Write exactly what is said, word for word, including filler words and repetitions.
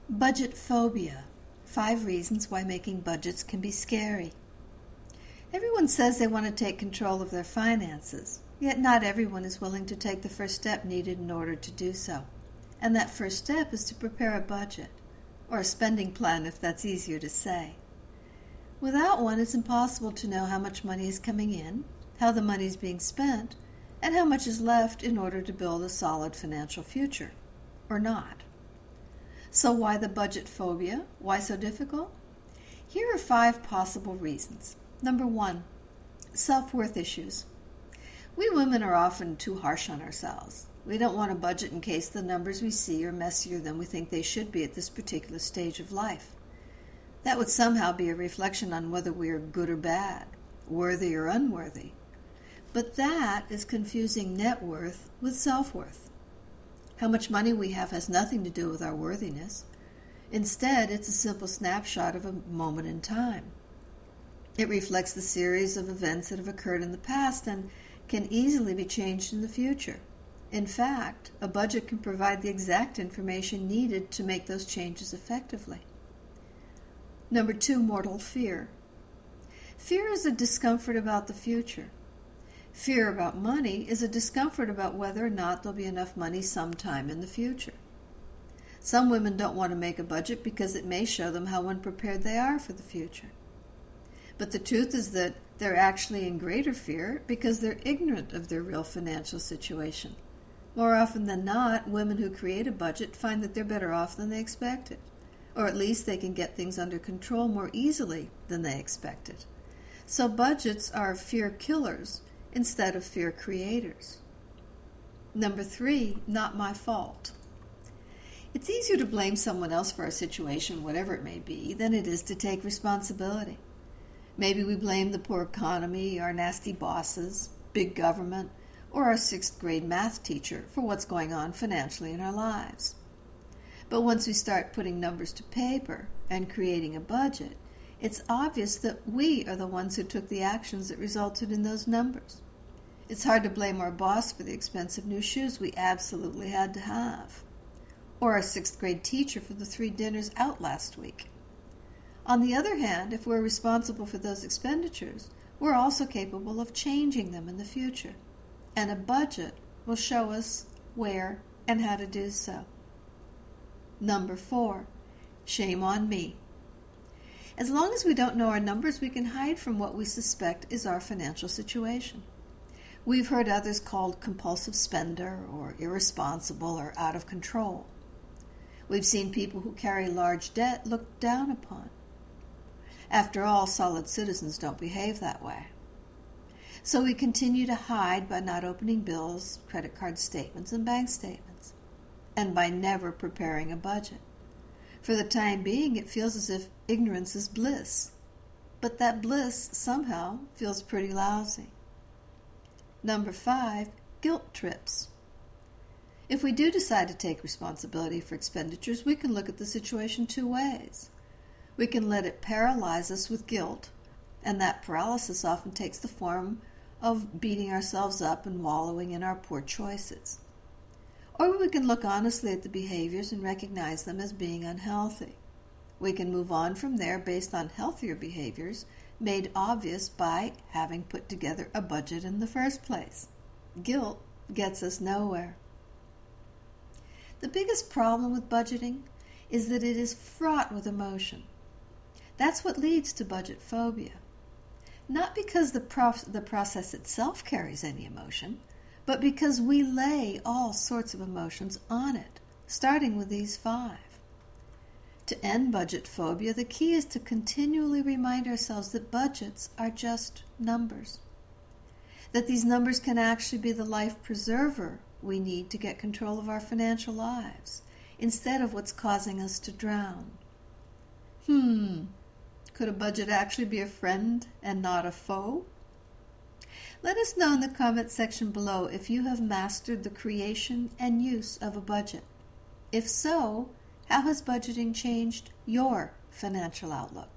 Budget phobia. Five reasons why making budgets can be scary. Everyone says they want to take control of their finances, yet not everyone is willing to take the first step needed in order to do so. And that first step is to prepare a budget, or a spending plan if that's easier to say. Without one, it's impossible to know how much money is coming in, how the money is being spent, and how much is left in order to build a solid financial future, or not. So why the budget phobia? Why so difficult? Here are five possible reasons. Number one, self-worth issues. We women are often too harsh on ourselves. We don't want to budget in case the numbers we see are messier than we think they should be at this particular stage of life. That would somehow be a reflection on whether we are good or bad, worthy or unworthy. But that is confusing net worth with self-worth. How much money we have has nothing to do with our worthiness. Instead, it's a simple snapshot of a moment in time. It reflects the series of events that have occurred in the past and can easily be changed in the future. In fact, a budget can provide the exact information needed to make those changes effectively. Number two, mortal fear. Fear is a discomfort about the future. Fear about money is a discomfort about whether or not there'll be enough money sometime in the future. Some women don't want to make a budget because it may show them how unprepared they are for the future. But the truth is that they're actually in greater fear because they're ignorant of their real financial situation. More often than not, women who create a budget find that they're better off than they expected, or at least they can get things under control more easily than they expected. So budgets are fear killers instead of fear creators. Number three, not my fault. It's easier to blame someone else for a situation, whatever it may be, than it is to take responsibility. Maybe we blame the poor economy, our nasty bosses, big government, or our sixth grade math teacher for what's going on financially in our lives. But once we start putting numbers to paper and creating a budget, it's obvious that we are the ones who took the actions that resulted in those numbers. It's hard to blame our boss for the expensive new shoes we absolutely had to have, or our sixth grade teacher for the three dinners out last week. On the other hand, if we're responsible for those expenditures, we're also capable of changing them in the future, and a budget will show us where and how to do so. Number four, shame on me. As long as we don't know our numbers, we can hide from what we suspect is our financial situation. We've heard others called compulsive spender or irresponsible or out of control. We've seen people who carry large debt looked down upon. After all, solid citizens don't behave that way. So we continue to hide by not opening bills, credit card statements, and bank statements, and by never preparing a budget. For the time being, it feels as if ignorance is bliss, but that bliss somehow feels pretty lousy. Number five, guilt trips. If we do decide to take responsibility for expenditures, we can look at the situation two ways. We can let it paralyze us with guilt, and that paralysis often takes the form of beating ourselves up and wallowing in our poor choices. Or we can look honestly at the behaviors and recognize them as being unhealthy. We can move on from there based on healthier behaviors made obvious by having put together a budget in the first place. Guilt gets us nowhere. The biggest problem with budgeting is that it is fraught with emotion. That's what leads to budget phobia. Not because the, prof- the process itself carries any emotion, but because we lay all sorts of emotions on it, starting with these five. To end budget phobia, the key is to continually remind ourselves that budgets are just numbers. That these numbers can actually be the life preserver we need to get control of our financial lives, instead of what's causing us to drown. Hmm, could a budget actually be a friend and not a foe? Let us know in the comment section below if you have mastered the creation and use of a budget. If so, how has budgeting changed your financial outlook?